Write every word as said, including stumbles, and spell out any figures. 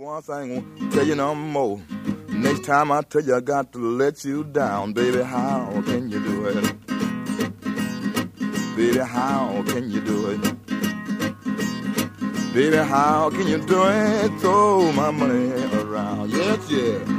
one thing, won't tell you no more. Next time I tell you I got to let you down, baby, how can you do it? Baby, how can you do it? Baby, how can you do it? Throw my money around, yes, yeah.